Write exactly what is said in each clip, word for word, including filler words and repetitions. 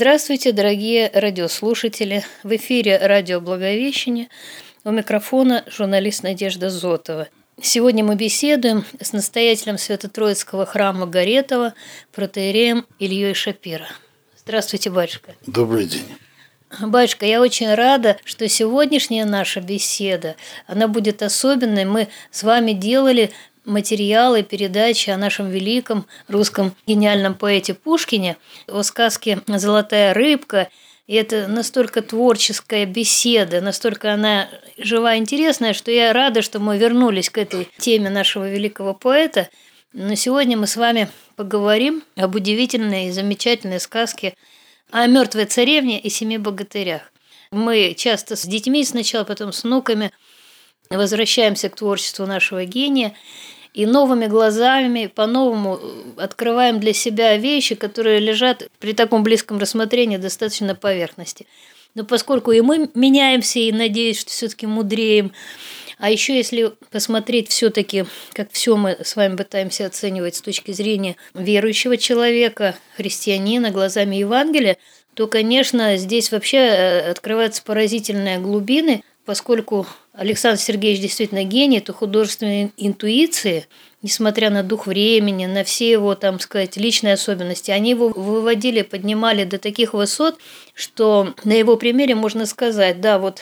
Здравствуйте, дорогие радиослушатели! В эфире радио «Благовещение». У микрофона журналист Надежда Зотова. Сегодня мы беседуем с настоятелем Свято-Троицкого храма Горетова, протоиереем Ильей Шапира. Здравствуйте, батюшка. Добрый день. Батюшка, я очень рада, что сегодняшняя наша беседа, она будет особенной. Мы с вами делали материалы, передачи о нашем великом русском гениальном поэте Пушкине, о сказке «Золотая рыбка». И это настолько творческая беседа, настолько она жива и интересная, что я рада, что мы вернулись к этой теме нашего великого поэта. Но сегодня мы с вами поговорим об удивительной и замечательной сказке о мертвой царевне и семи богатырях. Мы часто с детьми сначала, потом с внуками возвращаемся к творчеству нашего гения и новыми глазами по-новому открываем для себя вещи, которые лежат при таком близком рассмотрении достаточно на поверхности. Но поскольку и мы меняемся, и надеюсь, что все-таки мудреем, а еще если посмотреть все-таки, как все мы с вами пытаемся оценивать с точки зрения верующего человека, христианина, глазами Евангелия, то, конечно, здесь вообще открываются поразительные глубины, поскольку Александр Сергеевич действительно гений, то художественные интуиции, несмотря на дух времени, на все его, там сказать, личные особенности, они его выводили, поднимали до таких высот, что на его примере можно сказать, да, вот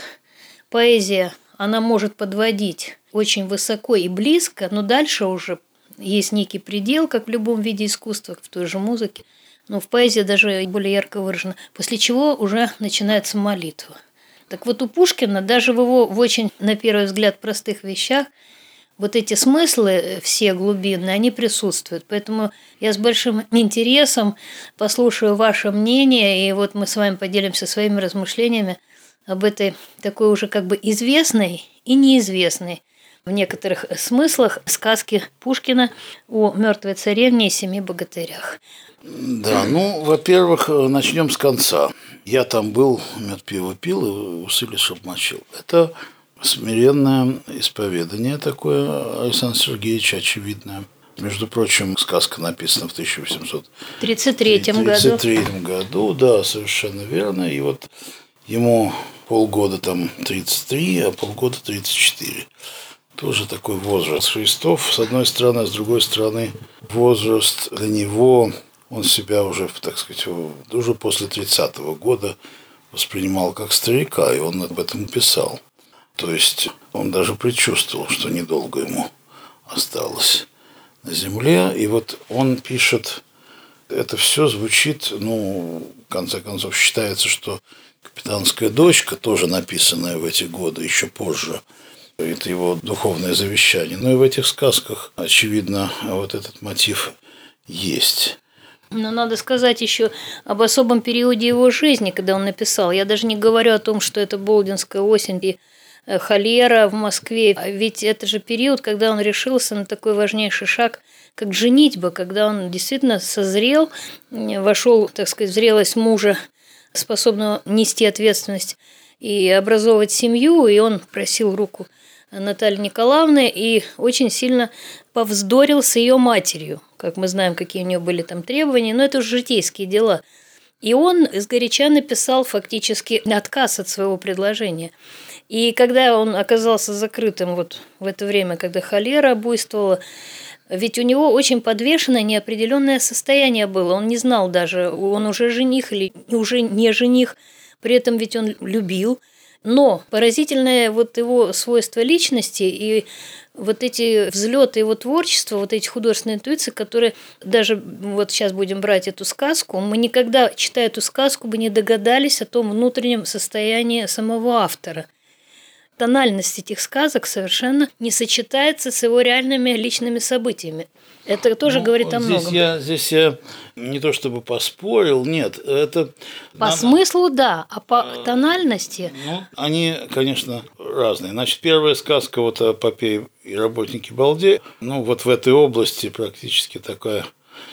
поэзия, она может подводить очень высоко и близко, но дальше уже есть некий предел, как в любом виде искусства, в той же музыке, но в поэзии даже более ярко выражено, после чего уже начинается молитва. Так вот, у Пушкина, даже в его в очень, на первый взгляд, простых вещах, вот эти смыслы, все глубинные, они присутствуют. Поэтому я с большим интересом послушаю ваше мнение, и вот мы с вами поделимся своими размышлениями об этой такой уже как бы известной и неизвестной в некоторых смыслах сказке Пушкина о мертвой царевне и семи богатырях. Да, ну, во-первых, начнем с конца. Я там был, мед пиво пил и усы лишь обмочил. Это смиренное исповедание такое Александра Сергеевича, очевидное. Между прочим, сказка написана в тысяча восемьсот тридцать третьем году. Да, совершенно верно. И вот ему полгода там тридцать три, а полгода тридцать четыре. Тоже такой возраст Христов, с одной стороны, а с другой стороны, возраст для него, он себя уже, так сказать, уже после тридцатого года воспринимал как старика, и он об этом писал. То есть он даже предчувствовал, что недолго ему осталось на земле. И вот он пишет, это все звучит, ну, в конце концов, считается, что «Капитанская дочка», тоже написанная в эти годы, еще позже, это его духовное завещание. Но и в этих сказках, очевидно, вот этот мотив есть. Но надо сказать еще об особом периоде его жизни, когда он написал. Я даже не говорю о том, что это Болдинская осень и холера в Москве. Ведь это же период, когда он решился на такой важнейший шаг, как женитьба, когда он действительно созрел, вошел, так сказать, в зрелость мужа, способного нести ответственность и образовывать семью, и он просил руку Натальи Николаевны и очень сильно повздорил с ее матерью. Как мы знаем, какие у нее были там требования, но это уже житейские дела. И он сгоряча написал фактически отказ от своего предложения. И когда он оказался закрытым вот в это время, когда холера буйствовала, ведь у него очень подвешенное, неопределенное состояние было. Он не знал даже, он уже жених или уже не жених. При этом ведь он любил. Но поразительное вот его свойство личности и вот эти взлеты его творчества, вот эти художественные интуиции, которые даже вот сейчас будем брать эту сказку, мы никогда, читая эту сказку, бы не догадались о том внутреннем состоянии самого автора. Тональность этих сказок совершенно не сочетается с его реальными личными событиями. Это тоже ну, говорит о здесь многом. Я, здесь я не то чтобы поспорил, нет, это... По нам... смыслу, да, а по тональности... Ну, они, конечно, разные. Значит, первая сказка вот о попе и работнике Балде, ну, вот в этой области практически такая,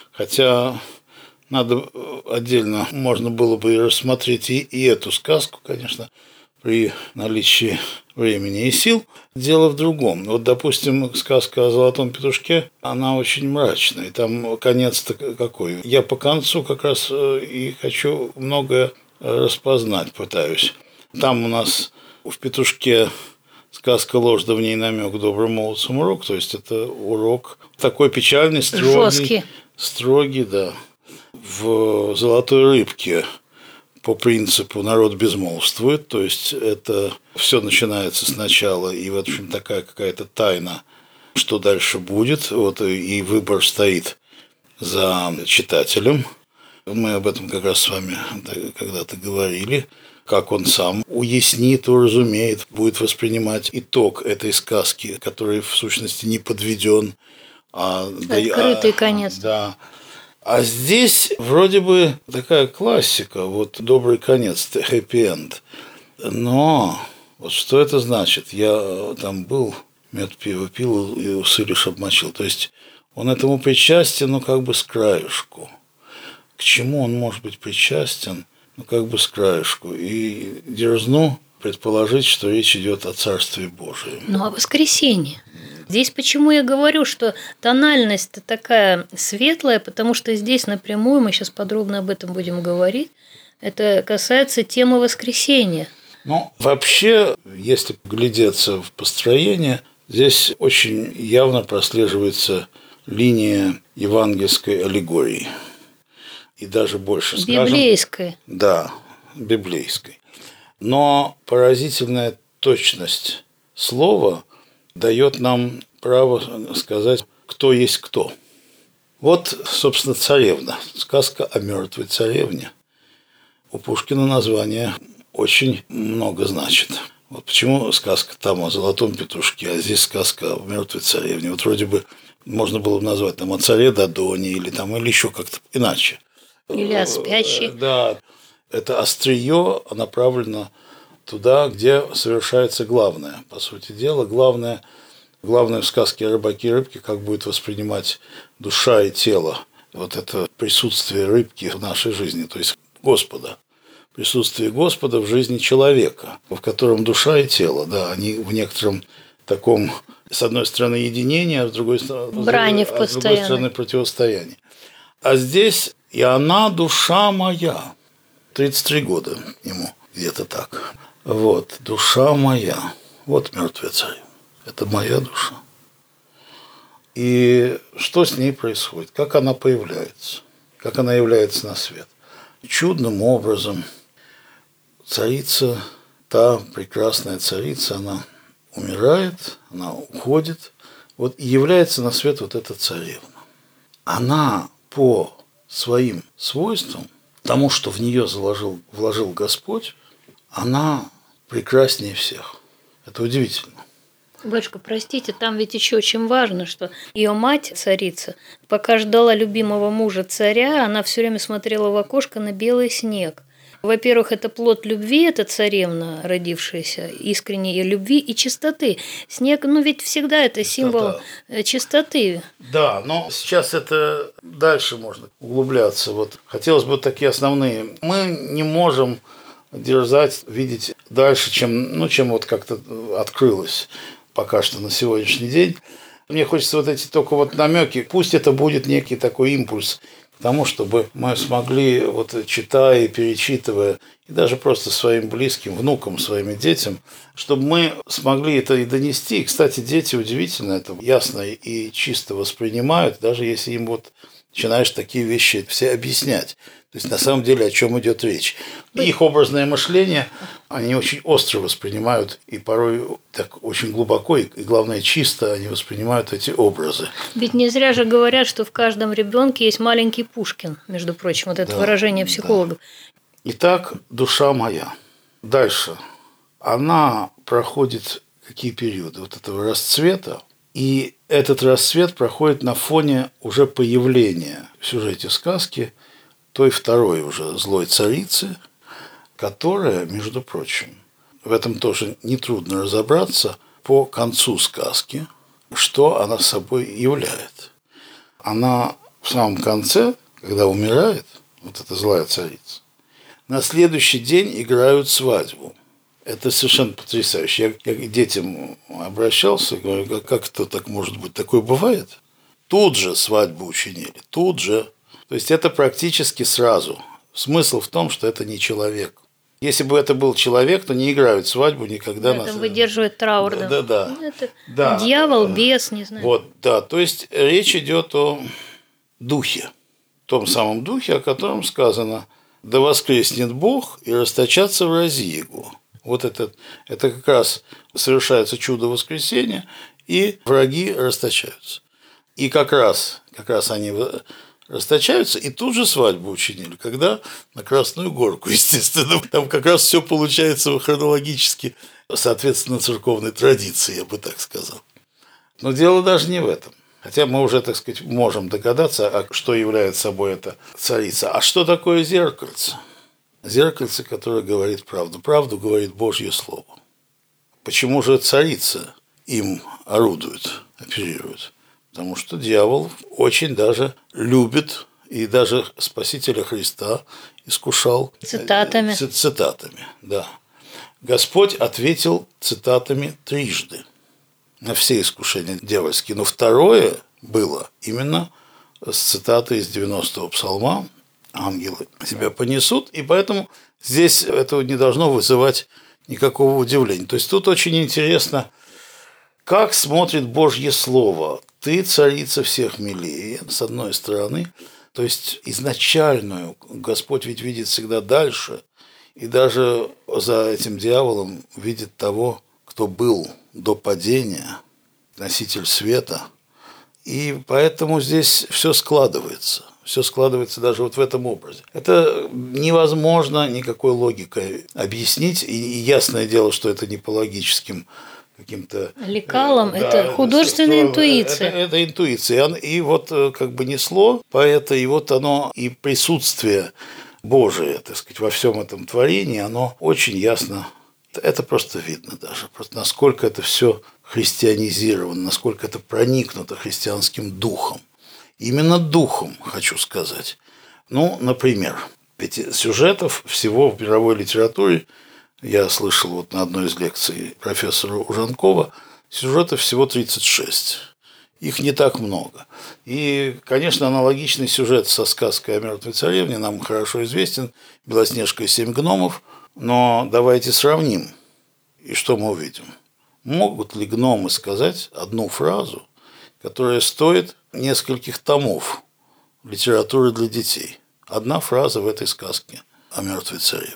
хотя надо отдельно, можно было бы рассмотреть и, и эту сказку, конечно, при наличии времени и сил. Дело в другом. Вот, допустим, сказка о золотом петушке, она очень мрачная. И там конец-то какой? Я по концу как раз и хочу многое распознать пытаюсь. Там у нас в петушке сказка «Ложь, да в ней намек, добрым молодцам урок». То есть это урок такой печальный, строгий. Жесткий. Строгий, да. В «Золотой рыбке» по принципу народ безмолвствует, то есть это все начинается сначала, и, в общем, такая какая-то тайна, что дальше будет, вот, и выбор стоит за читателем. Мы об этом как раз с вами когда-то говорили, как он сам уяснит, уразумеет, будет воспринимать итог этой сказки, который в сущности не подведен. А, Открытый а, конец. Да. А здесь вроде бы такая классика, вот добрый конец, хэппи-энд. Но вот что это значит? Я там был, мед пиво пил и усы лишь обмочил. То есть он этому причастен, ну как бы с краешку. К чему он может быть причастен, ну как бы с краешку. И дерзну предположить, что речь идет о Царстве Божием. Ну, о воскресенье. Здесь почему я говорю, что тональность такая светлая, потому что здесь напрямую, мы сейчас подробно об этом будем говорить, это касается темы воскресения. Ну, вообще, если поглядеться в построение, здесь очень явно прослеживается линия евангельской аллегории. И даже больше, скажем... Библейской. Да, библейской. Но поразительная точность слова дает нам право сказать, кто есть кто. Вот, собственно, царевна. Сказка о мертвой царевне. У Пушкина название очень много значит. Вот почему сказка там о золотом петушке, а здесь сказка о мертвой царевне. Вот вроде бы можно было бы назвать там о царе Додоне или там или еще как-то иначе. Или о спящей. Да, это острие направлено туда, где совершается главное. По сути дела, главное, главное в сказке о рыбаке и рыбке, как будет воспринимать душа и тело вот это присутствие рыбки в нашей жизни, то есть Господа. Присутствие Господа в жизни человека, в котором душа и тело, да, они в некотором таком, с одной стороны, единении, а с другой стороны, брани в а с другой стороны противостоянии. А здесь и она душа моя. тридцать три года ему, где-то так. Вот, душа моя. Вот мертвая царевна. Это моя душа. И что с ней происходит? Как она появляется? Как она является на свет? Чудным образом царица, та прекрасная царица, она умирает, она уходит, вот и является на свет вот эта царевна. Она по своим свойствам, тому, что в нее заложил, вложил Господь, она прекраснее всех. Это удивительно. Батюшка, простите, там ведь еще очень важно, что ее мать, царица, пока ждала любимого мужа царя, она все время смотрела в окошко на белый снег. Во-первых, это плод любви, это царевна, родившаяся, искренней любви и чистоты. Снег, ну ведь всегда это символ Чистота. чистоты. Да, но сейчас это дальше можно углубляться. Вот хотелось бы такие основные. Мы не можем дерзать, видеть дальше, чем, ну, чем вот как-то открылось пока что на сегодняшний день. Мне хочется вот эти только вот намеки. Пусть это будет некий такой импульс к тому, чтобы мы смогли, вот читая и перечитывая, и даже просто своим близким, внукам, своим детям, чтобы мы смогли это и донести. И, кстати, дети удивительно это ясно и чисто воспринимают, даже если им вот начинаешь такие вещи все объяснять. То есть, на самом деле, о чем идет речь. И их образное мышление, они очень остро воспринимают, и порой так очень глубоко, и, главное, чисто они воспринимают эти образы. Ведь не зря же говорят, что в каждом ребенке есть маленький Пушкин, между прочим, вот это да, выражение психологов. Да. Итак, душа моя. Дальше. Она проходит какие периоды вот этого расцвета, и этот расцвет проходит на фоне уже появления в сюжете сказки той второй уже злой царицы, которая, между прочим, в этом тоже нетрудно разобраться по концу сказки, что она собой являет. Она в самом конце, когда умирает, вот эта злая царица, на следующий день играют свадьбу. Это совершенно потрясающе. Я, я к детям обращался, говорю, как это так может быть? Такое бывает? Тут же свадьбу учинили, тут же. То есть это практически сразу. Смысл в том, что это не человек. Если бы это был человек, то не играют свадьбу никогда. Это на... выдерживает траур. Да, да, да. Это да. Дьявол, бес, не знаю. Вот, да. То есть речь идет о духе. Том самом духе, о котором сказано: «Да воскреснет Бог, и расточатся врази Его». Вот это, это как раз совершается чудо воскресения, и враги расточаются. И как раз, как раз они расточаются, и тут же свадьбу учинили, когда на Красную Горку, естественно. Там как раз все получается хронологически, соответственно, церковной традиции, я бы так сказал. Но дело даже не в этом. Хотя мы уже, так сказать, можем догадаться, что является собой эта царица. А что такое зеркальце? Зеркальце, которое говорит правду. Правду говорит Божье Слово. Почему же царица им орудует, оперирует? Потому что дьявол очень даже любит, и даже Спасителя Христа искушал цитатами. Цитатами, да. Господь ответил цитатами трижды на все искушения дьявольские. Но второе было именно с цитатой из девяностого псалма: «Ангелы тебя понесут», и поэтому здесь этого не должно вызывать никакого удивления. То есть тут очень интересно, как смотрит Божье Слово. «Ты, царица всех милее», с одной стороны, то есть изначальную Господь ведь видит всегда дальше, и даже за этим дьяволом видит того, кто был до падения, носитель света. И поэтому здесь все складывается. Все складывается даже вот в этом образе. Это невозможно никакой логикой объяснить. И ясное дело, что это не по логическим каким-то... лекалам. Да, это художественная это, интуиция. Это, это интуиция. И вот как бы несло поэта, и вот оно, и присутствие Божие, так сказать, во всем этом творении, оно очень ясно. Это просто видно даже. Просто насколько это все христианизировано, насколько это проникнуто христианским духом. Именно духом, хочу сказать. Ну, например, ведь сюжетов всего в мировой литературе, я слышал вот на одной из лекций профессора Ужанкова, сюжетов всего тридцать шесть. Их не так много. И, конечно, аналогичный сюжет со сказкой о мертвой царевне нам хорошо известен: «Белоснежка и семь гномов». Но давайте сравним. И что мы увидим? Могут ли гномы сказать одну фразу, которая стоит нескольких томов литературы для детей? Одна фраза в этой сказке о мертвой царевне.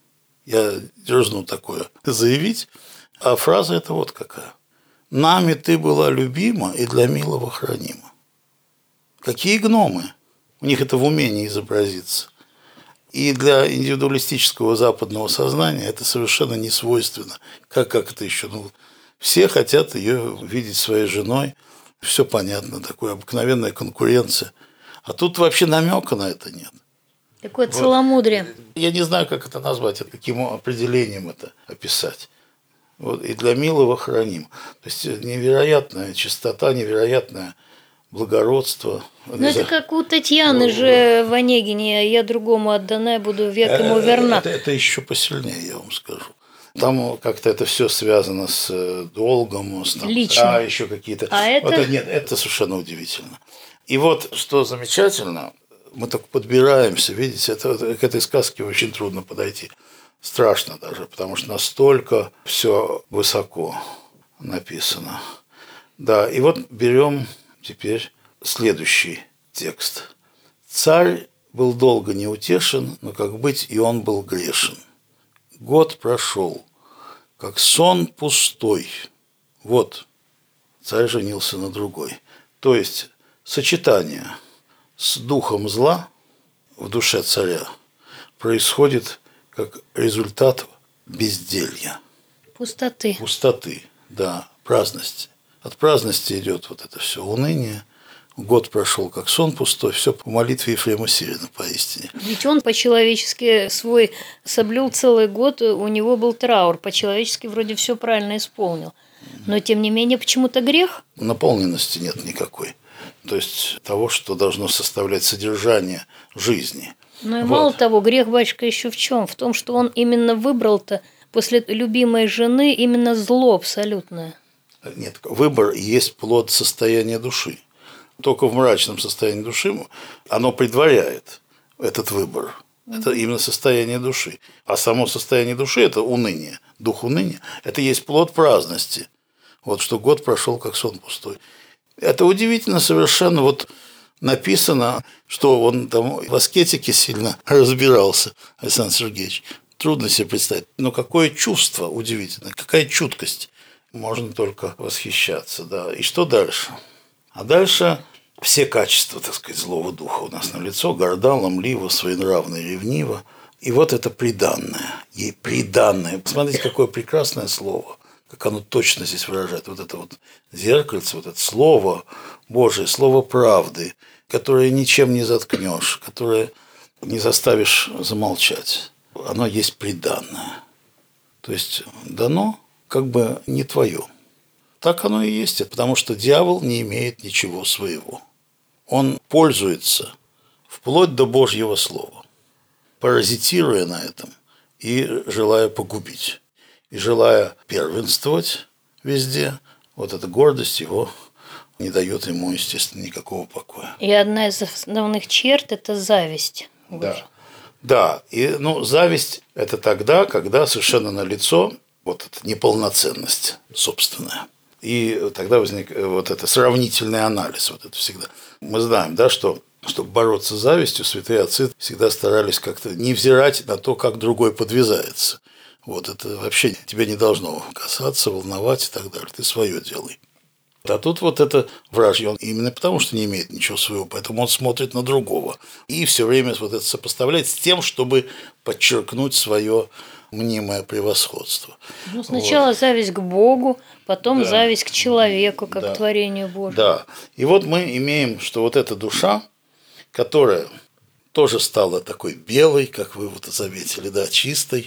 Я дерзну такое заявить, а фраза эта вот какая: «Нами ты была любима и для милого хранима». Какие гномы? У них это в уме не изобразится. И для индивидуалистического западного сознания это совершенно не свойственно. Как, как это еще? Ну, все хотят ее видеть своей женой. Все понятно, такая обыкновенная конкуренция. А тут вообще намека на это нет. Такое целомудрие. Вот. Я не знаю, как это назвать, каким определением это описать. Вот. И для милого храним. То есть невероятная чистота, невероятное благородство. Ну, это как у Татьяны же в Онегине: «Я другому отдана, буду век ему верна». Это, это еще посильнее, я вам скажу. Там как-то это все связано с долгом, с там, лично. А еще какие-то. А это... Вот, нет, это совершенно удивительно. И вот что замечательно, мы так подбираемся, видите, это, к этой сказке очень трудно подойти. Страшно даже, потому что настолько все высоко написано. Да, и вот берем теперь следующий текст. «Царь был долго неутешен, но как быть, и он был грешен. Год прошел, как сон пустой. Вот, царь женился на другой». То есть сочетание с духом зла в душе царя происходит как результат безделья. Пустоты. Пустоты, да, праздности. От праздности идет вот это все уныние. Год прошел, как сон пустой, все по молитве Ефрема Сирина поистине. Ведь он по-человечески свой соблюл целый год, у него был траур, по-человечески вроде все правильно исполнил. Но, тем не менее, почему-то грех? Наполненности нет никакой. То есть того, что должно составлять содержание жизни. Ну и вот. Мало того, грех, батюшка, еще в чем? В том, что он именно выбрал-то после любимой жены именно зло абсолютное. Нет, выбор есть плод состояния души. Только в мрачном состоянии души оно предваряет этот выбор. Это именно состояние души. А само состояние души – это уныние. Дух уныния – это есть плод праздности. Вот что год прошел, как сон пустой. Это удивительно совершенно. Вот написано, что он там в аскетике сильно разбирался, Александр Сергеевич. Трудно себе представить. Но какое чувство удивительное, какая чуткость. Можно только восхищаться. Да. И что дальше? А дальше все качества, так сказать, злого духа у нас налицо. Горда, ломлива, своенравна и ревнива. И вот это приданное. Ей приданное. Посмотрите, какое прекрасное слово. Как оно точно здесь выражает. Вот это вот зеркальце, вот это слово Божие, слово правды, которое ничем не заткнешь, которое не заставишь замолчать. Оно есть приданное. То есть дано как бы не твое. Так оно и есть, потому что дьявол не имеет ничего своего. Он пользуется вплоть до Божьего слова, паразитируя на этом и желая погубить. И желая первенствовать везде, вот эта гордость его не дает ему, естественно, никакого покоя. И одна из основных черт – это зависть. Да, да. И, ну, зависть – это тогда, когда совершенно налицо вот эта неполноценность собственная. И тогда возникает вот это сравнительный анализ, вот это всегда. Мы знаем, да, что чтобы бороться с завистью, святые отцы всегда старались как-то не взирать на то, как другой подвязается. Вот это вообще тебя не должно касаться, волновать и так далее. Ты свое делай. А тут вот это вражье, он именно потому, что не имеет ничего своего, поэтому он смотрит на другого. И все время вот это сопоставляет с тем, чтобы подчеркнуть свое мнимое превосходство. Ну, сначала вот. Зависть к Богу, потом да. зависть к человеку, как да. к творению Божьему. Да. И вот мы имеем, что вот эта душа, которая тоже стала такой белой, как вы вот заметили, да, чистой.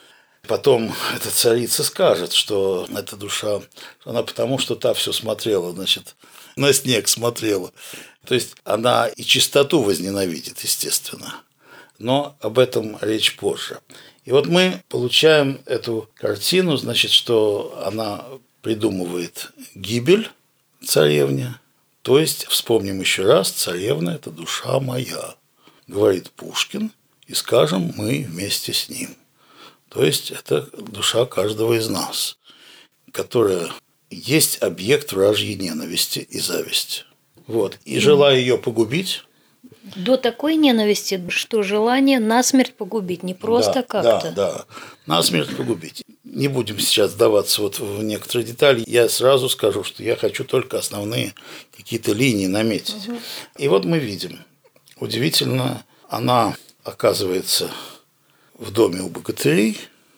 Потом эта царица скажет, что эта душа, она потому что та все смотрела, значит, на снег смотрела. То есть она и чистоту возненавидит, естественно. Но об этом речь позже. И вот мы получаем эту картину, значит, что она придумывает гибель царевне. То есть, вспомним еще раз, царевна – это душа моя, говорит Пушкин, и скажем мы вместе с ним. То есть, это душа каждого из нас, которая есть объект вражьей ненависти и зависти. Вот. И желая ее погубить. До такой ненависти, что желание насмерть погубить, не просто да, как-то. Да, да, насмерть погубить. Не будем сейчас вдаваться вот в некоторые детали. Я сразу скажу, что я хочу только основные какие-то линии наметить. Угу. И вот мы видим, удивительно, она оказывается в доме у богатырей,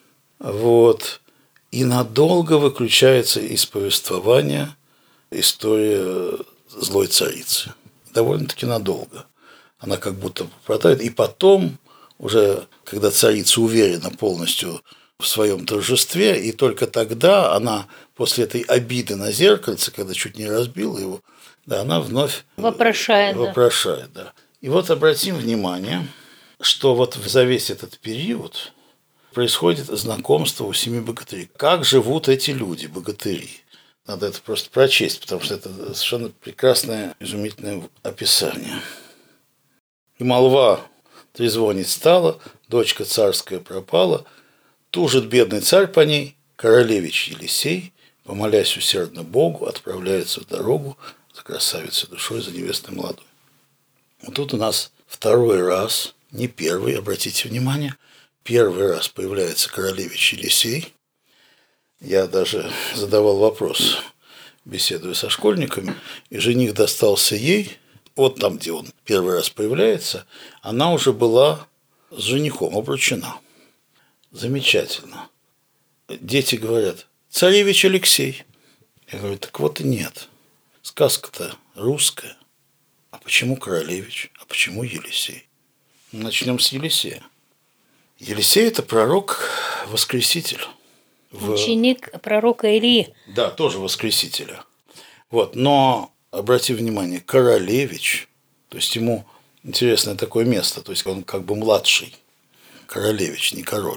вот, и надолго выключается из повествования история злой царицы. Довольно-таки надолго. Она как будто пропадает. И потом, уже когда царица уверена полностью в своем торжестве, и только тогда она, после этой обиды на зеркальце, когда чуть не разбила его, да, она вновь вопрошает. вопрошает да. Да. И вот обратим внимание, что вот за весь этот период происходит знакомство у семи богатырей. Как живут эти люди, богатыри? Надо это просто прочесть, потому что это совершенно прекрасное, изумительное описание. И молва трезвонить стала, дочка царская пропала, тужит бедный царь по ней, королевич Елисей, помолясь усердно Богу, отправляется в дорогу за красавицей душой, за невестой молодой. Вот тут у нас второй раз, не первый, обратите внимание, первый раз появляется королевич Елисей. Я даже задавал вопрос, беседуя со школьниками, и жених достался ей. Вот там, где он первый раз появляется, она уже была с женихом обручена. Замечательно. Дети говорят: царевич Алексей. Я говорю: так вот и нет. Сказка-то русская. А почему королевич? А почему Елисей? Начнем с Елисея. Елисей – это пророк-воскреситель. Ученик пророка Илии. Да, тоже воскресителя. Вот, но обрати внимание, королевич, то есть ему интересное такое место, то есть он как бы младший, королевич, не король,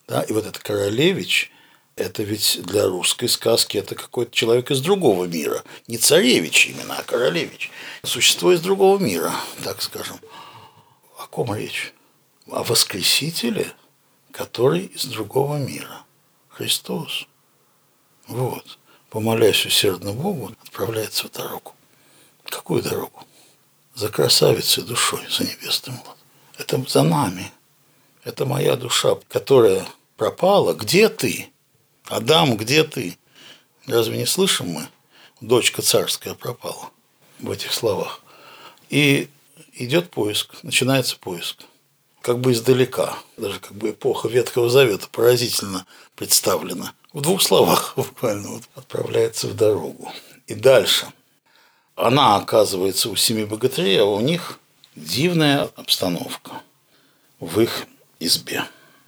Да? И вот этот королевич, это ведь для русской сказки это какой-то человек из другого мира. Не царевич именно, а королевич. Существо из другого мира, так скажем. О ком речь? О Воскресителе, который из другого мира. Христос. Вот. Помолясь усердно Богу, отправляется в дорогу. Какую дорогу? За красавицей душой, за небесным ладом. Это за нами. Это моя душа, которая пропала. Где ты? Адам, где ты? Разве не слышим мы? Дочка царская пропала в этих словах. И идет поиск, начинается поиск. Как бы издалека, даже как бы эпоха Ветхого Завета поразительно представлена. В двух словах буквально вот, отправляется в дорогу. И дальше. Она оказывается у семи богатырей, а у них дивная обстановка в их избе.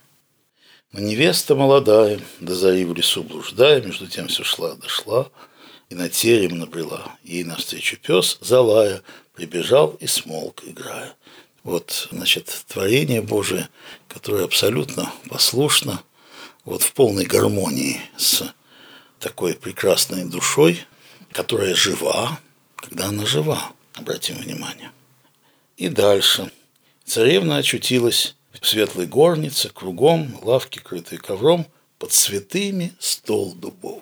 Но невеста молодая, до зари в лесу блуждая, между тем все шла, дошла, и на терем набрела. Ей навстречу пес, залая, прибежал и смолк, играя. Вот, значит, творение Божие, которое абсолютно послушно, вот в полной гармонии с такой прекрасной душой, которая жива, когда она жива, обратим внимание. И дальше. Царевна очутилась в светлой горнице, кругом лавки, крытые ковром, под святыми стол дубовый.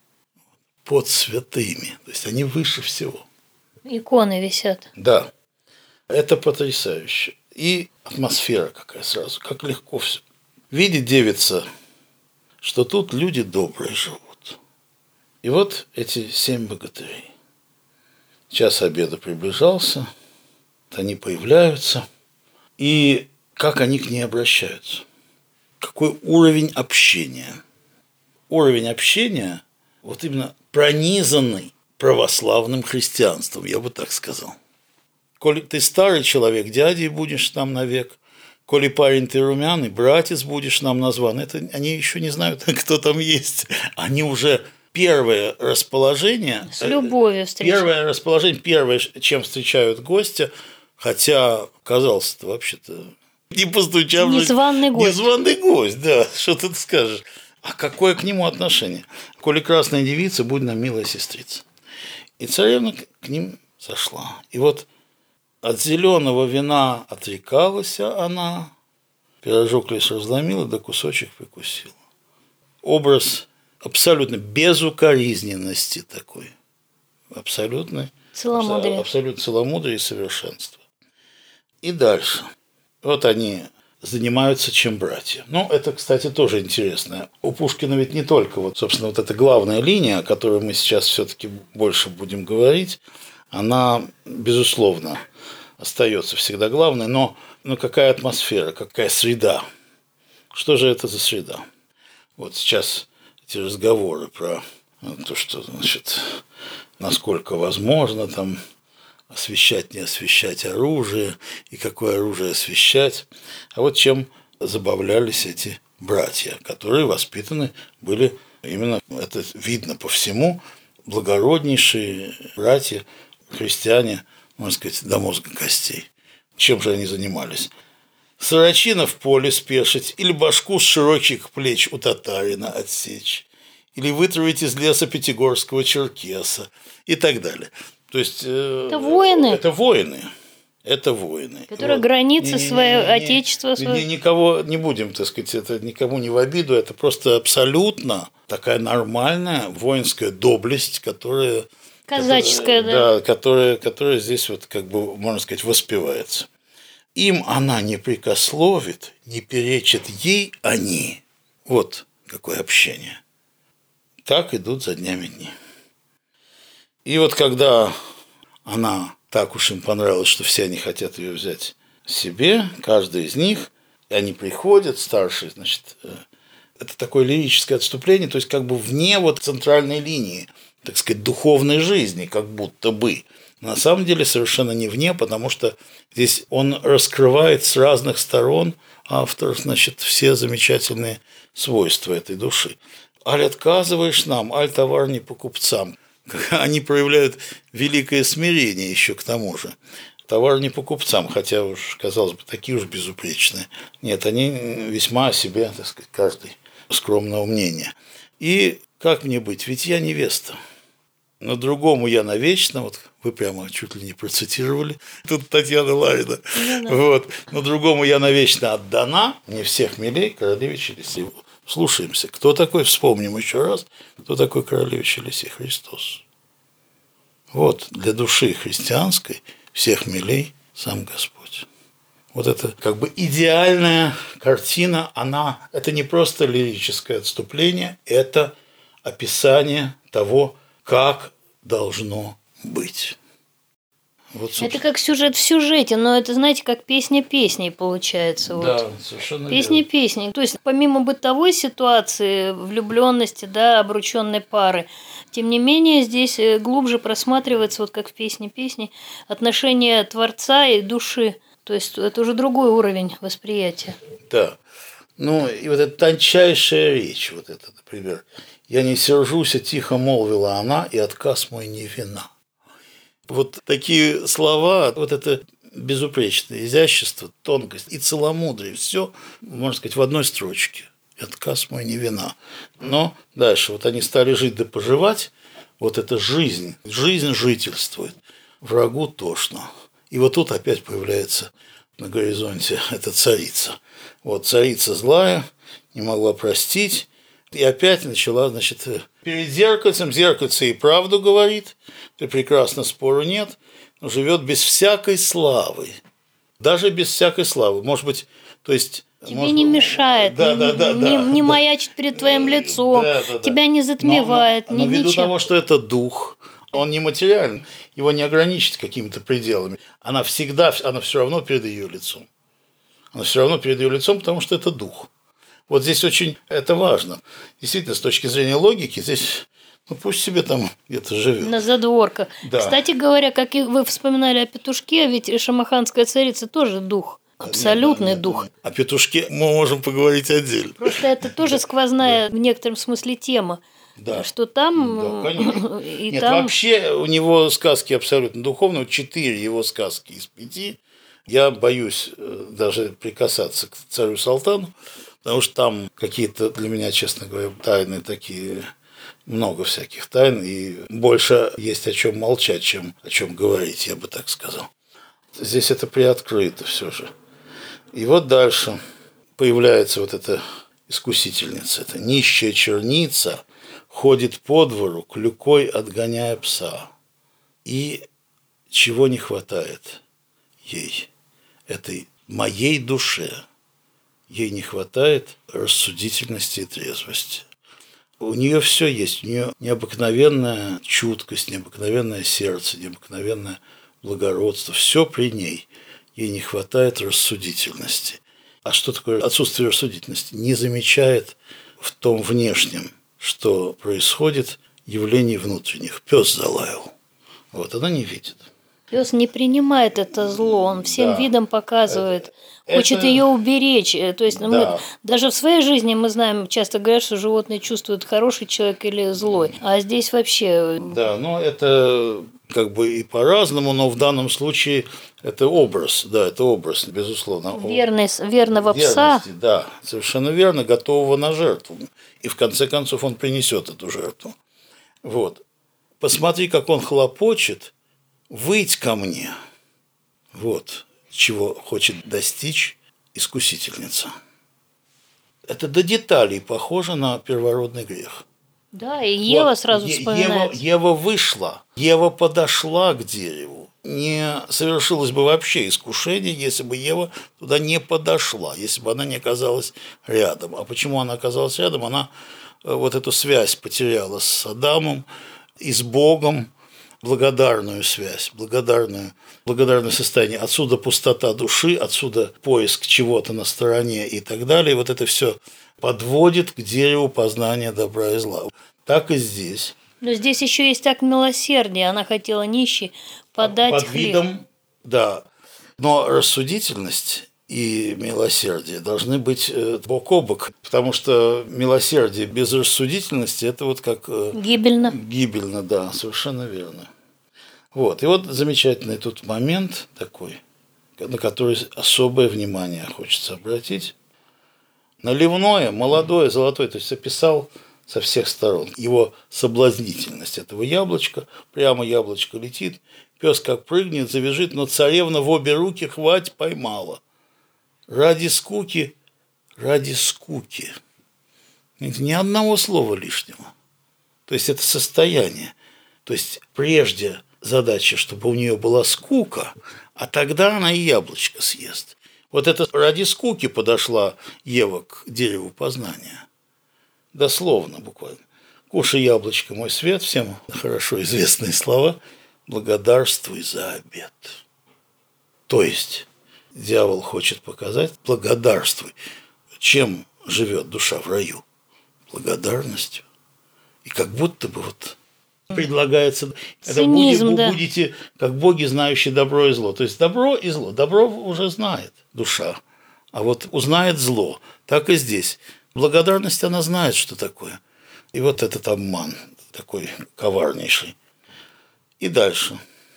Под святыми, то есть они выше всего. Иконы висят. Да, это потрясающе. И атмосфера какая сразу, как легко все. Видит девица, что тут люди добрые живут. И вот эти семь богатырей. Час обеда приближался, они появляются, и как они к ней обращаются? Какой уровень общения? Уровень общения, вот именно пронизанный православным христианством, я бы так сказал. Коли ты старый человек, дядей будешь нам навек, коли парень ты румяный, братец будешь нам назван. Это они еще не знают, кто там есть. Они уже первое расположение. С любовью встречают. Первое расположение, первое, чем встречают гостя, хотя, казался-то вообще-то не постучавший. Незваный гость. Незваный гость, да, что ты скажешь. А какое к нему отношение? Коли красная девица, будь нам милая сестрица. И царевна к ним сошла. И вот от зеленого вина отрекалась она, пирожок лишь разломила, да кусочек прикусила. Образ абсолютно безукоризненности такой. Абсолютно Целомудрие. Абсолютно целомудрие и совершенство. И дальше. Вот они занимаются, чем братья. Ну, это, кстати, тоже интересно. У Пушкина ведь не только, вот, собственно, вот эта главная линия, о которой мы сейчас все-таки больше будем говорить, она, безусловно, остается всегда главной, но, но какая атмосфера, какая среда? Что же это за среда? Вот сейчас эти разговоры про то, что, значит, насколько возможно там освещать, не освещать оружие, и какое оружие освещать. А вот чем забавлялись эти братья, которые воспитаны были именно, это видно по всему, благороднейшие братья, христиане, можно сказать, до мозга костей. Чем же они занимались? Сорочина в поле спешить, или башку с широких плеч у татарина отсечь, или вытравить из леса пятигорского черкеса и так далее. То есть, это воины. Это воины. Это воины. Которые вот. границы не, не, свое, не, не, отечество свое. Никого не будем, так сказать, это никому не в обиду, это просто абсолютно такая нормальная воинская доблесть, которая... Казачская, которая, да. Да, которая, которая здесь вот как бы, можно сказать, воспевается. Им она не прекословит, не перечит ей они. Вот какое общение. Так идут за днями дни. И вот когда она так уж им понравилась, что все они хотят ее взять себе, каждый из них, и они приходят, старший, значит, это такое лирическое отступление, то есть как бы вне вот центральной линии, так сказать, духовной жизни, как будто бы. На самом деле совершенно не вне, потому что здесь он раскрывает с разных сторон, автор, значит, все замечательные свойства этой души. Аль отказываешь нам, аль товар не по купцам. Они проявляют великое смирение еще к тому же. товар не по купцам, хотя уж, казалось бы, такие уж безупречные. Нет, они весьма о себе, так сказать, каждый скромного мнения. И как мне быть? Ведь я невеста. Но другому я навечно, вот вы прямо чуть ли не процитировали, тут Татьяна Ларина, ну, вот, но другому я навечно отдана, не всех милей, королевич Елисей. Слушаемся, кто такой, вспомним еще раз, кто такой королевич Елисей? Христос. Вот, для души христианской всех милей сам Господь. Вот это как бы идеальная картина, она, это не просто лирическое отступление, это описание того, как должно быть. Вот, это как сюжет в сюжете, но это, знаете, как песня песней получается. Да, вот. совершенно Песня верно. песней. То есть, помимо бытовой ситуации, влюбленности, да, обрученной пары, тем не менее, здесь глубже просматривается, вот как в песне песней, отношение Творца и души. То есть, это уже другой уровень восприятия. Да. Ну, и вот эта тончайшая речь, вот это, например, «Я не сержусь, а тихо молвила она, и отказ мой не вина». Вот такие слова, вот это безупречное изящество, тонкость и целомудрие, все, можно сказать, в одной строчке. И отказ мой не вина. Но дальше, вот они стали жить да поживать, вот эта жизнь, жизнь жительствует, врагу тошно. И вот тут опять появляется на горизонте эта царица. Вот царица злая, не могла простить, и опять начала, значит, перед зеркальцем, зеркальце и правду говорит, ты прекрасно, спору нет, но живет без всякой славы, даже без всякой славы, может быть, то есть… Тебе может, не мешает, да, не, да, да, не, да, не да. маячит перед твоим лицом, да, да, да. тебя не затмевает, но, ни, но, но ввиду ничем. того, что это дух, он не материален, его не ограничить какими-то пределами, она всегда, она все равно перед ее лицом. Она все равно перед ее лицом, потому что это дух. Вот здесь очень это важно. Действительно, с точки зрения логики, здесь, ну пусть себе там где-то живет. На задворках. Да. Кстати говоря, как и вы вспоминали о петушке, ведь шамаханская царица тоже дух. Абсолютный нет, нет, дух. Нет. О петушке мы можем поговорить отдельно. Просто это тоже сквозная в некотором смысле тема. Да. Что там да, и Нет, там… вообще у него сказки абсолютно духовные, четыре его сказки из пяти. Я боюсь даже прикасаться к царю Салтану, потому что там какие-то для меня, честно говоря, тайны такие, много всяких тайн, и больше есть о чем молчать, чем о чем говорить, я бы так сказал. Здесь это приоткрыто все же. И вот дальше появляется вот эта искусительница, эта нищая черница, ходит по двору, клюкой отгоняя пса. И чего не хватает ей, этой моей душе? Ей не хватает рассудительности и трезвости. У нее все есть, у нее необыкновенная чуткость, необыкновенное сердце, необыкновенное благородство, все при ней. Ей не хватает рассудительности. А что такое отсутствие рассудительности? Не замечает в том внешнем, что происходит, явлений внутренних. Пес залаял. Вот она не видит. Пес не принимает это зло, он всем да. видом показывает, это, хочет это... ее уберечь. То есть да. мы, даже в своей жизни мы знаем, часто говорят, что животные чувствуют, хороший человек или злой. А здесь вообще… Да, но это как бы и по-разному, но в данном случае это образ, да, это образ, безусловно. Верность, верного Верности, пса. Да, совершенно верно, готового на жертву. И в конце концов он принесет эту жертву. Вот. Посмотри, как он хлопочет. Выйдь ко мне. Вот чего хочет достичь искусительница. Это до деталей похоже на первородный грех. Да, и Ева вот, сразу Е- вспоминается. Ева, Ева вышла, Ева подошла к дереву. Не совершилось бы вообще искушение, если бы Ева туда не подошла, если бы она не оказалась рядом. А почему она оказалась рядом? Она вот эту связь потеряла с Адамом и с Богом, благодарную связь, благодарную, благодарное состояние. Отсюда пустота души, отсюда поиск чего-то на стороне и так далее. И вот это все подводит к дереву познания добра и зла. Так и здесь. Но здесь еще есть акт милосердия. Она хотела нищей подать Под хлеб. видом, да. Но рассудительность и милосердие должны быть бок о бок, потому что милосердие без рассудительности – это вот как… Гибельно. Гибельно, да, совершенно верно. Вот. И вот замечательный тут момент такой, на который особое внимание хочется обратить. Наливное, молодое, золотое, то есть описал со всех сторон его соблазнительность этого яблочка. Прямо яблочко летит, пес как прыгнет, завяжет, но царевна в обе руки хвать поймала. Ради скуки, ради скуки. Ни одного слова лишнего. То есть это состояние. То есть прежде задача, чтобы у нее была скука, а тогда она и яблочко съест. Вот это ради скуки подошла Ева к дереву познания. Дословно, буквально. Кушай яблочко, мой свет, всем хорошо известные слова. Благодарствуй за обед. То есть дьявол хочет показать, благодарствуй. Чем живет душа в раю? Благодарностью. И как будто бы вот предлагается, это Цинизм, будете, да. будете как боги, знающие добро и зло. То есть добро и зло. Добро уже знает душа, а вот узнает зло. Так и здесь. Благодарность, она знает, что такое. И вот этот обман такой коварнейший. И дальше.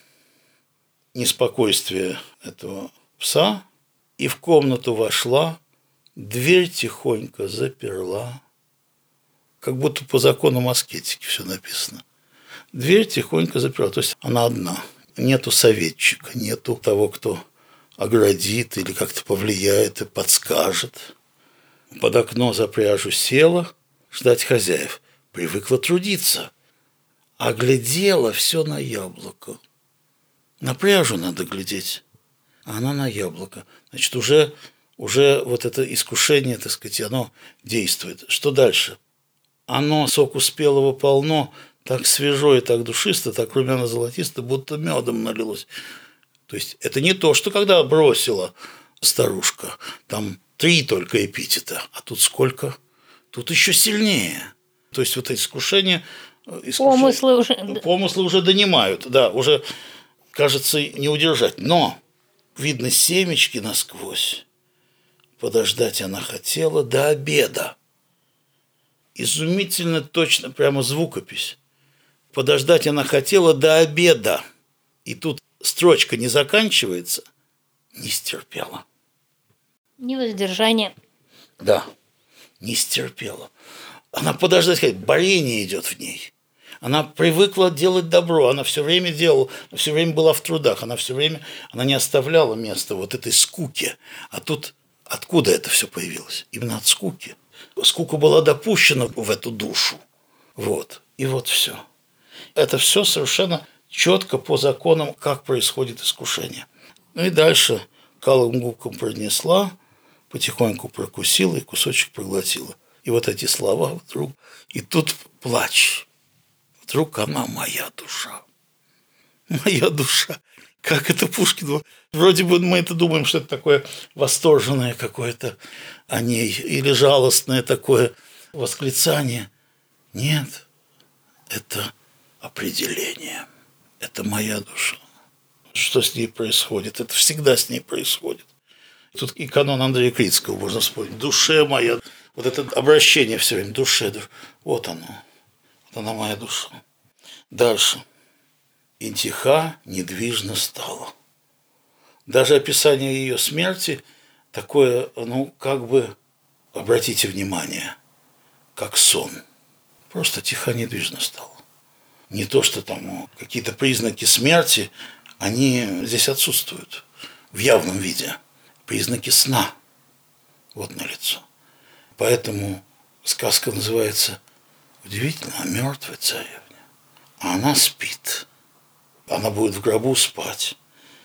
Неспокойствие этого пса. И в комнату вошла, дверь тихонько заперла. Как будто по законам аскетики все написано. Дверь тихонько заперла. То есть она одна. Нету советчика, нету того, кто оградит или как-то повлияет и подскажет. Под окно за пряжу села ждать хозяев. Привыкла трудиться. А глядела все на яблоко. На пряжу надо глядеть, а она на яблоко. Значит, уже, уже вот это искушение, так сказать, оно действует. Что дальше? Оно соку спелого полно, так свежо и так душисто, так румяно-золотисто, будто медом налилось. То есть это не то, что когда бросила старушка, там три только эпитета, а тут сколько? Тут еще сильнее. То есть вот это искушение, искушение Помыслы уже... помыслы уже донимают, да, уже, кажется, не удержать. Но видно семечки насквозь. Подождать она хотела до обеда. Изумительно точно, прямо звукопись. Подождать она хотела до обеда. И тут строчка не заканчивается, не стерпела. Невоздержание. Да, не стерпела. Она подождать хотела, борение идет в ней. Она привыкла делать добро, она все время делала, все время была в трудах, она все время, она не оставляла места вот этой скуке. А тут откуда это все появилось? Именно от скуки. Скука была допущена в эту душу. Вот. И вот все. Это все совершенно четко по законам, как происходит искушение. Ну и дальше калым губком пронесла, потихоньку прокусила и кусочек проглотила. И вот эти слова вдруг, и тут плач. Вдруг она моя душа. Моя душа. Как это Пушкин? Вроде бы мы это думаем, что это такое восторженное какое-то о ней или жалостное такое восклицание. Нет, это определение. Это моя душа. Что с ней происходит? Это всегда с ней происходит. Тут и канон Андрея Крицкого можно вспомнить. Душе моя. Вот это обращение все время. Душе. Вот оно. Вот она моя душа. Дальше. И тиха, недвижно стала. Даже описание ее смерти такое, ну, как бы, обратите внимание, как сон. Просто тиха, недвижно стала. Не то, что там какие-то признаки смерти, они здесь отсутствуют в явном виде. Признаки сна. Вот налицо. Поэтому сказка называется удивительно о мертвой царевне. А она спит. Она будет в гробу спать.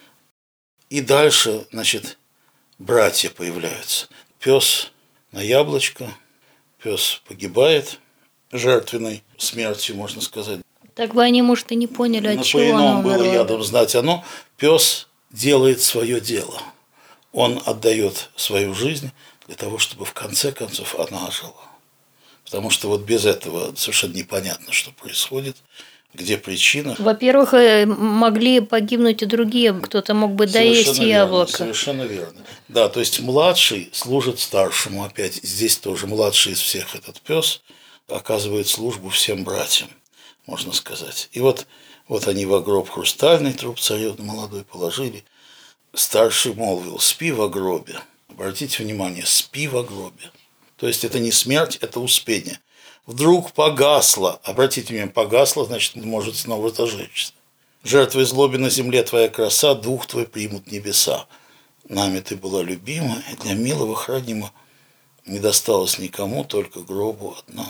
И дальше, значит, братья появляются. Пес на яблочко, пес погибает жертвенной смертью, можно сказать. Так бы они, может, и не поняли, от чего она было умерла. ядом знать оно. Пес делает свое дело. Он отдает свою жизнь для того, чтобы в конце концов она ожила. Потому что вот без этого совершенно непонятно, что происходит. Где причина? Во-первых, могли погибнуть и другие. Кто-то мог бы доесть Совершенно яблоко. Верно, совершенно верно. Да, то есть младший служит старшему. Опять здесь тоже младший из всех этот пес оказывает службу всем братьям. можно сказать. И вот, вот они во гроб хрустальный труп царевны молодой положили. Старший молвил: спи во гробе. Обратите внимание, спи во гробе. То есть это не смерть, это успение. Вдруг погасло. Обратите внимание, погасло, значит, может снова зажечься. Жертвой злоби на земле твоя краса, дух твой примут небеса. Нами ты была любима, и для милого хранима не досталось никому, только гробу одному.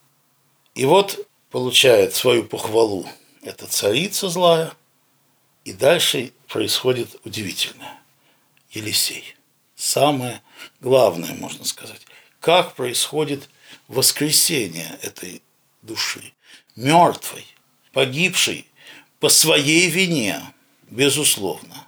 И вот получает свою похвалу эта царица злая, и дальше происходит удивительное. Елисей. Самое главное, можно сказать, как происходит воскресение этой души, мертвой, погибшей по своей вине, безусловно.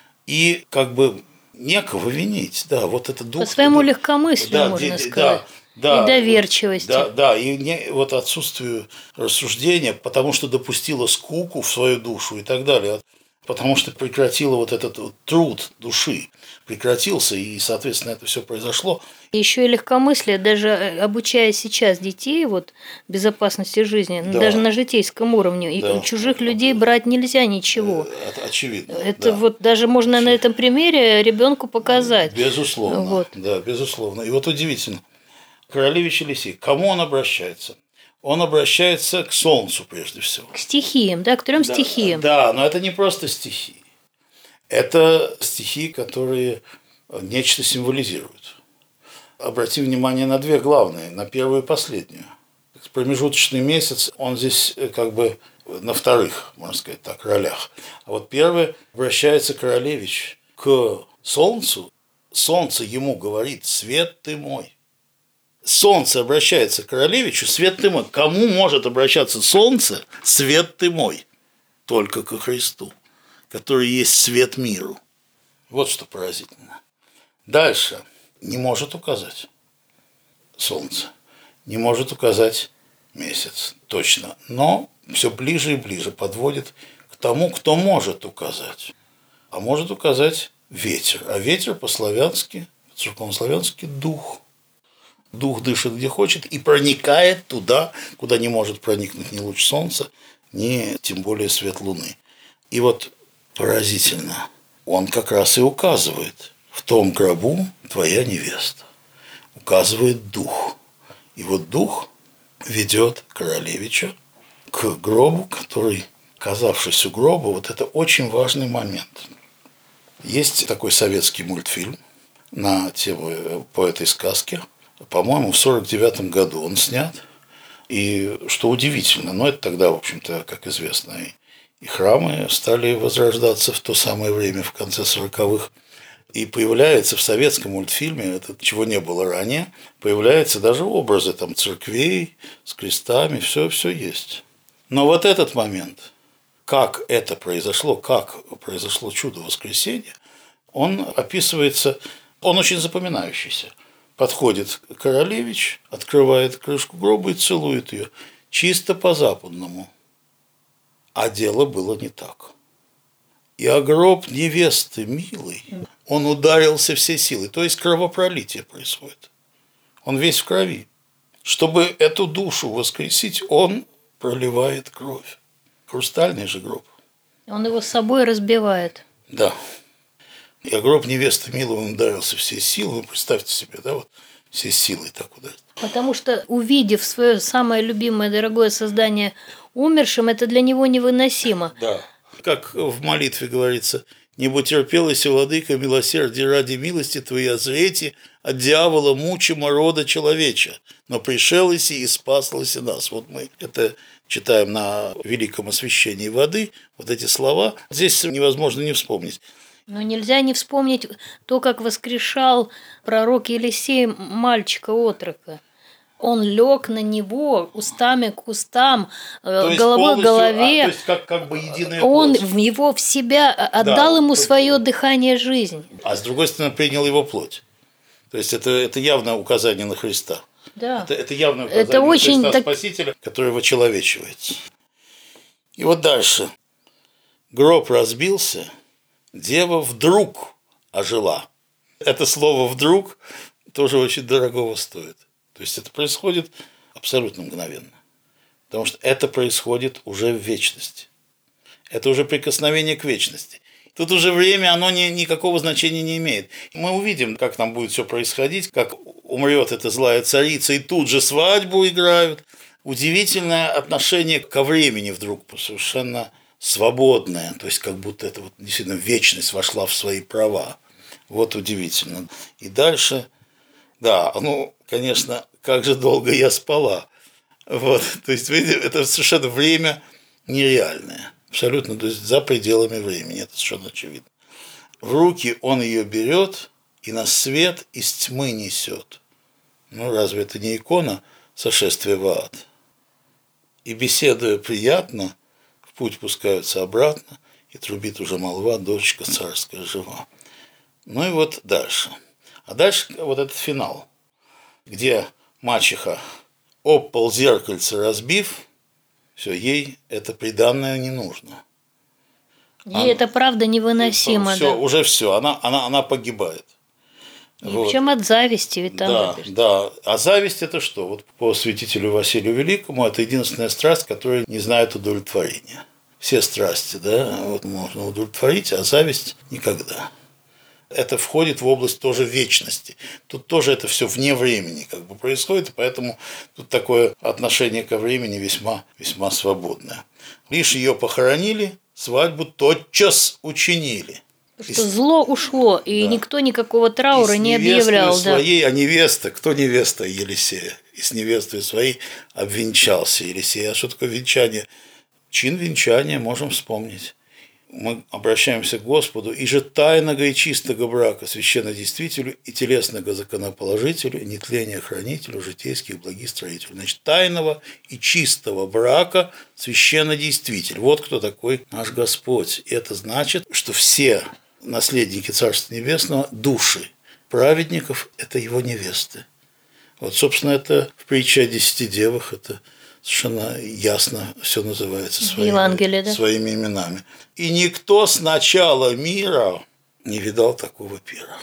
И как бы некого винить, да, вот это дух. По своему легкомыслию, да, можно да, сказать. Да, и доверчивости. Да, да, и не, вот отсутствию рассуждения, потому что допустила скуку в свою душу и так далее. Потому что прекратила вот этот вот труд души, прекратился, и, соответственно, это все произошло. Еще и легкомыслие, даже обучая сейчас детей вот, безопасности жизни, да. даже на житейском уровне, да. у чужих людей брать нельзя ничего. Это очевидно. Это да. вот даже можно очевидно. На этом примере ребенку показать. Безусловно, вот. да, безусловно. И вот удивительно, королевич Елисей, к кому он обращается? Он обращается к солнцу прежде всего. К стихиям, да, к трем да, стихиям. Да, но это не просто стихии. Это стихии, которые нечто символизируют. Обрати внимание на две главные, на первую и последнюю. Промежуточный месяц, он здесь как бы на вторых, можно сказать так, ролях. А вот первый обращается королевич к солнцу. Солнце ему говорит: свет ты мой. Солнце обращается к королевичу: свет ты мой. Кому может обращаться солнце? Свет ты мой. Только ко Христу, который есть свет миру. Вот что поразительно. Дальше. Не может указать солнце. Не может указать месяц. Точно. Но все ближе и ближе подводит к тому, кто может указать. А может указать ветер. А ветер по-славянски, по-церковнославянски дух. Дух дышит где хочет и проникает туда, куда не может проникнуть ни луч солнца, ни тем более свет луны. И вот поразительно, он как раз и указывает: в том гробу твоя невеста. Указывает дух. И вот дух ведет королевича к гробу, который, оказавшись у гроба, вот это очень важный момент. Есть такой советский мультфильм на тему по этой сказке. По-моему, в сорок девятом году он снят. И что удивительно, но это тогда, в общем-то, как известно, и, и храмы стали возрождаться в то самое время, в конце сороковых. И появляется в советском мультфильме, это, чего не было ранее, появляются даже образы там церквей с крестами, все, все есть. Но вот этот момент, как это произошло, как произошло чудо воскресения, он описывается, он очень запоминающийся. Подходит королевич, открывает крышку гроба и целует ее чисто по-западному. А дело было не так. И о гроб невесты милый он ударился все силы. То есть кровопролитие происходит. Он весь в крови. Чтобы эту душу воскресить, он проливает кровь. Хрустальный же гроб. Он его с собой разбивает. Да. И о гроб невесты милого он ударился все силы. Вы представьте себе, да, вот все силы так ударят. Потому что, увидев свое самое любимое, дорогое создание умершим, это для него невыносимо. Да. Как в молитве говорится: «Не потерпелась, владыка, милосердия ради милости твоей озрете от дьявола мучимо рода человеча, но пришелося и спаслося нас». Вот мы это читаем на Великом освящении воды, вот эти слова. Здесь невозможно не вспомнить. Но нельзя не вспомнить то, как воскрешал пророк Елисей мальчика-отрока. Он лег на него устами к устам, то головой к голове. А, то есть как, как бы единая Он плоть. в его в себя отдал, да, ему свое дыхание жизни. А с другой стороны, принял его плоть. То есть это, это явное указание на Христа. Да. Это, это явное указание это на очень Христа так... Спасителя, который вочеловечивается. И вот дальше. Гроб разбился, дева вдруг ожила. Это слово «вдруг» тоже очень дорогого стоит. То есть это происходит абсолютно мгновенно. Потому что это происходит уже в вечности. Это уже прикосновение к вечности. Тут уже время, оно ни, никакого значения не имеет. Мы увидим, как там будет все происходить, как умрет эта злая царица, и тут же свадьбу играют. Удивительное отношение ко времени вдруг совершенно свободное, то есть как будто это вот действительно вечность вошла в свои права. Вот удивительно. И дальше, да, ну, конечно, как же долго я спала. Вот, то есть, видите, это совершенно время нереальное. Абсолютно, то есть за пределами времени, это совершенно очевидно. В руки он ее берет и на свет из тьмы несет. Ну, разве это не икона сошествия в ад? И, беседуя приятно, в путь пускаются обратно, и трубит уже молва, дочка царская жива. Ну и вот дальше. А дальше вот этот финал, где мачеха об пол зеркальца разбив, все, ей это приданное не нужно. Ей она, это правда невыносимо. Все, да? Уже все, она, она, она погибает. И вот. Причем от зависти ведь там. Да, напишет. да. А зависть это что? Вот по святителю Василию Великому это единственная страсть, которая не знает удовлетворения. Все страсти, да, вот можно удовлетворить, а зависть никогда. Это входит в область тоже вечности. Тут тоже это все вне времени как бы происходит, и поэтому тут такое отношение ко времени весьма, весьма свободное. Лишь ее похоронили, свадьбу тотчас учинили. Что и, зло ушло, и да. никто никакого траура не объявлял. Своей, да. А невеста, кто невеста Елисея? И с невестой своей обвенчался Елисей. А что такое венчание? Чин венчания можем вспомнить. Мы обращаемся к Господу, и же тайного и чистого брака священнодействителю и телесного законоположителю, нетления хранителю, житейских благих строителю. Значит, тайного и чистого брака священнодействитель. Вот кто такой наш Господь. И это значит, что все наследники Царства Небесного, души праведников – это его невесты. Вот, собственно, это в притче о десяти девах, это совершенно ясно все называется своими, да? своими именами. И никто с начала мира не видал такого пира.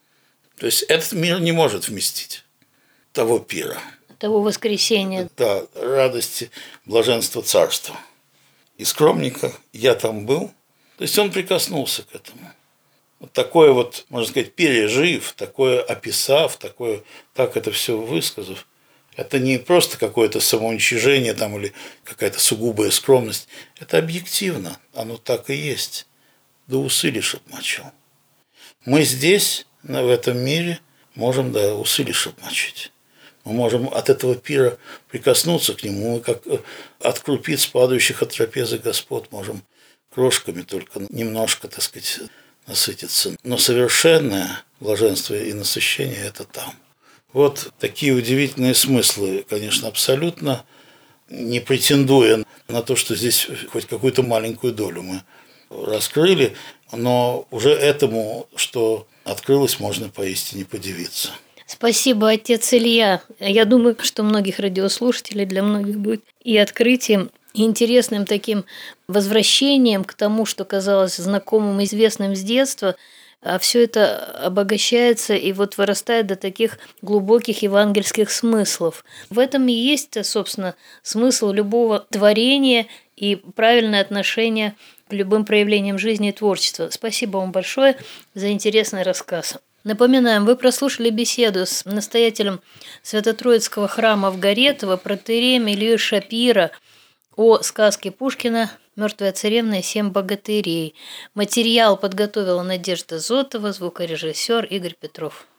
То есть этот мир не может вместить того пира. Того воскресения. Да, радости, блаженства царства. И скромненько я там был. То есть он прикоснулся к этому. Вот такое вот, можно сказать, пережив, такое описав, такое, так это все высказав. Это не просто какое-то самоуничижение там, или какая-то сугубая скромность. Это объективно. Оно так и есть. Да усы лишь обмочил. Мы здесь, в этом мире, можем, да, усы лишь обмочить. Мы можем от этого пира прикоснуться к нему. Мы как от крупиц, падающих от трапезы Господ, можем крошками только немножко, так сказать, насытиться. Но совершенное блаженство и насыщение – это там. Вот такие удивительные смыслы, конечно, абсолютно не претендуя на то, что здесь хоть какую-то маленькую долю мы раскрыли, но уже этому, что открылось, можно поистине подивиться. Спасибо, отец Илья. Я думаю, что многих радиослушателей, для многих будет и открытием, и интересным таким возвращением к тому, что казалось знакомым, известным с детства, а все это обогащается и вот вырастает до таких глубоких евангельских смыслов. В этом и есть, собственно, смысл любого творения и правильное отношение к любым проявлениям жизни и творчества. Спасибо вам большое за интересный рассказ. Напоминаем, вы прослушали беседу с настоятелем Свято-Троицкого храма в Горетово, протоиереем Ильей Шапира о сказке Пушкина «Мертвая царевна и семь богатырей». Материал подготовила Надежда Зотова, звукорежиссер Игорь Петров.